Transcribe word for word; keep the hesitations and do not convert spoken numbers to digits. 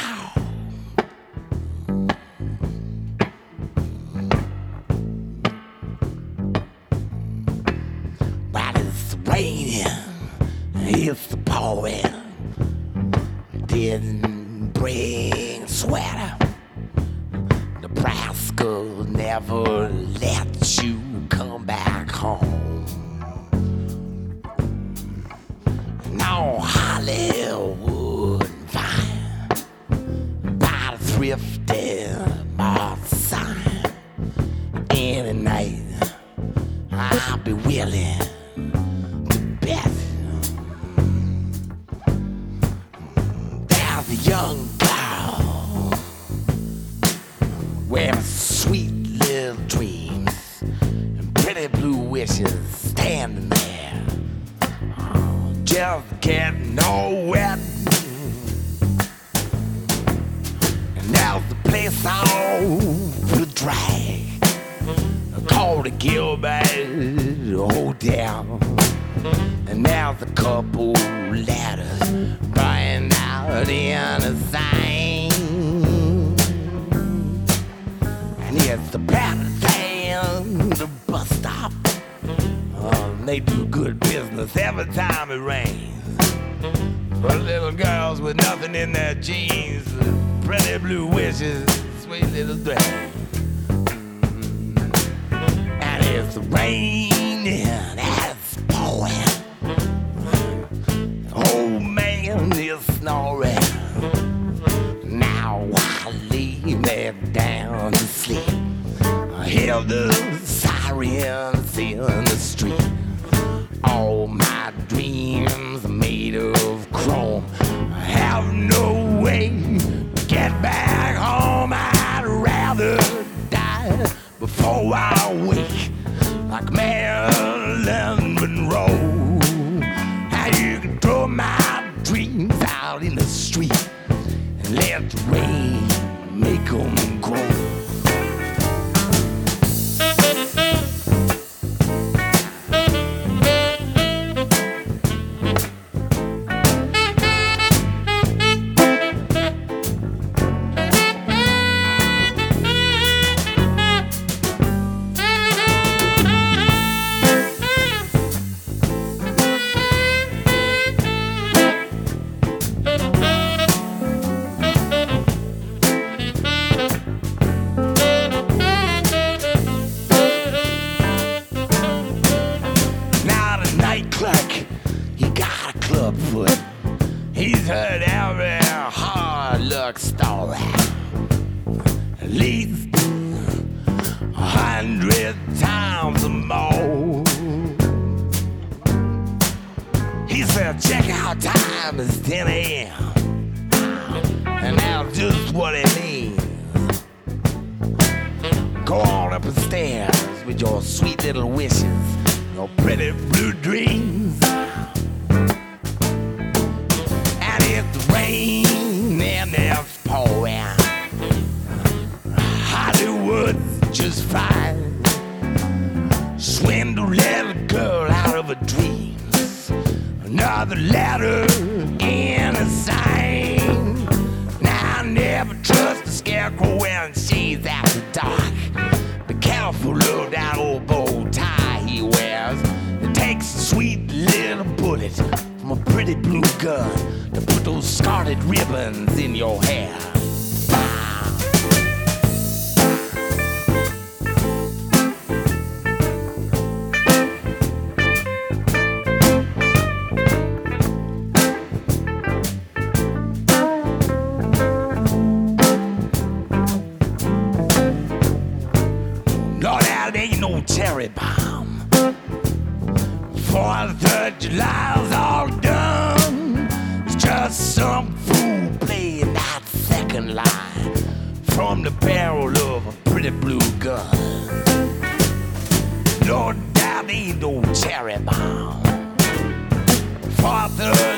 But it's raining, it's pouring. Didn't bring a sweater. Nebraska never let you come back home. No Hollywood fine by the thrifty mart sign. Any night I'll be willing to bet. There's a young girl with sweet little dreams and pretty blue wishes standing there, oh, just getting nowhere. And there's the place on the drag called the Gilbert Hotel. And there's a couple letters burned out in the sign. And it's the Patterson, the bus stop. Oh, they do good business every time it rains. For little girls with nothing in their jeans, pretty blue wishes, sweet little drag. And it's raining, it's pouring. Old man is snoring. Now I lay me down to sleep. I hear the sirens in the street. All my dreams are made of chrome. I have no way to get back home. I'd rather die before I wake, like Marilyn Monroe. How you can throw my dreams out in the street and let the rain make them grow. Clerk, he got a club foot. He's heard every hard luck story, at least a hundred times or more. He said, check out time is ten a.m. And that's just what it means. Go on up the stairs with your sweet little wishes, your pretty blue dreams. And it's rain and it's pouring. Hollywood's just fine. Swindle little girl out of her dreams. Another letter in a sign. Now I never trust a scarecrow when she's after dark. Be careful of that old bow tie he wears. It takes a sweet little bullet from a pretty blue gun to put those scarlet ribbons in your hair. No, that ain't no cherry bomb. Fourth of July's all done. It's just some fool playing that second line from the barrel of a pretty blue gun. No, that ain't no cherry bomb. Fourth of